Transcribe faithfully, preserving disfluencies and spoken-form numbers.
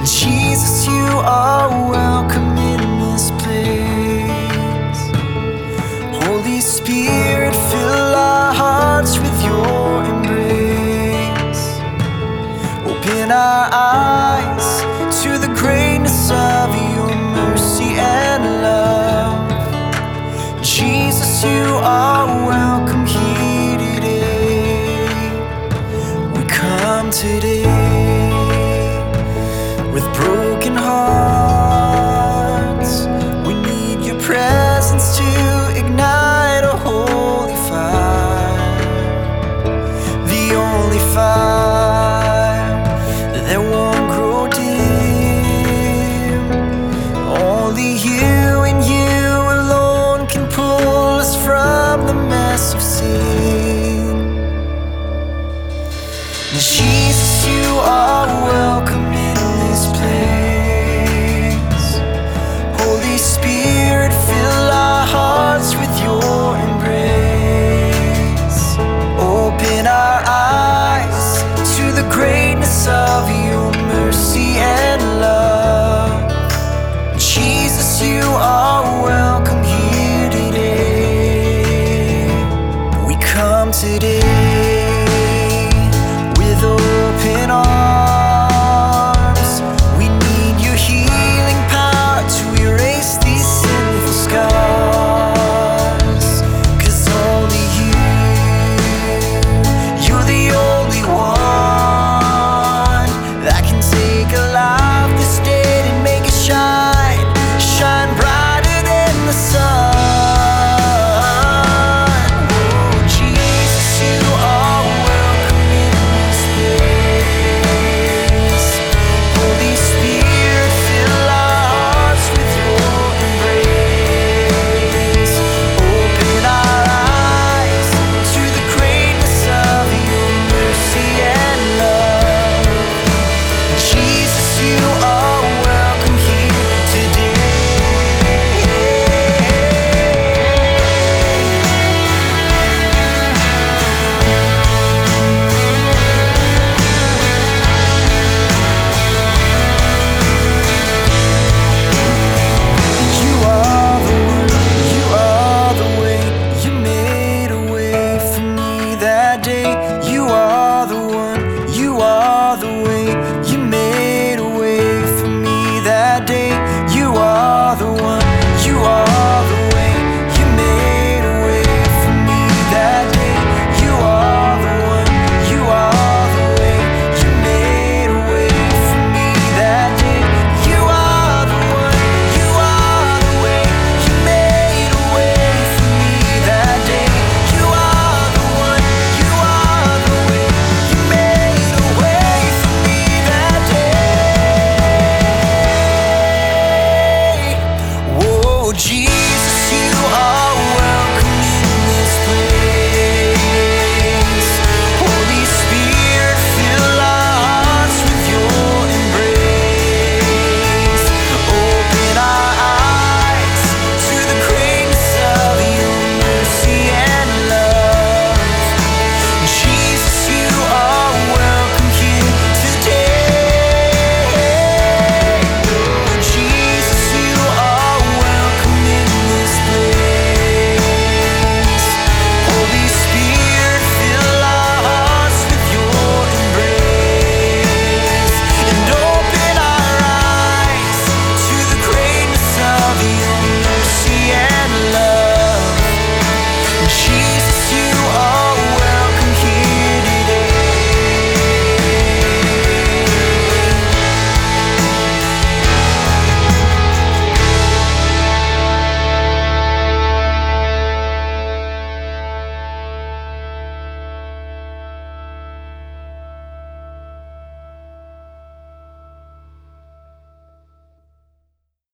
Jesus, you are welcome in this place. Holy Spirit, fill our hearts with your embrace. Open our eyes to the greatness of your mercy and love. Jesus, you are welcome here today. We come today with broken hearts. We need your presence to ignite a holy fire, the only fire that won't grow dim. Only you and you alone can pull us from the mess of sin. Jesus, you are welcome in this place. Holy Spirit, fill our hearts with your embrace. Open our eyes to the greatness of you.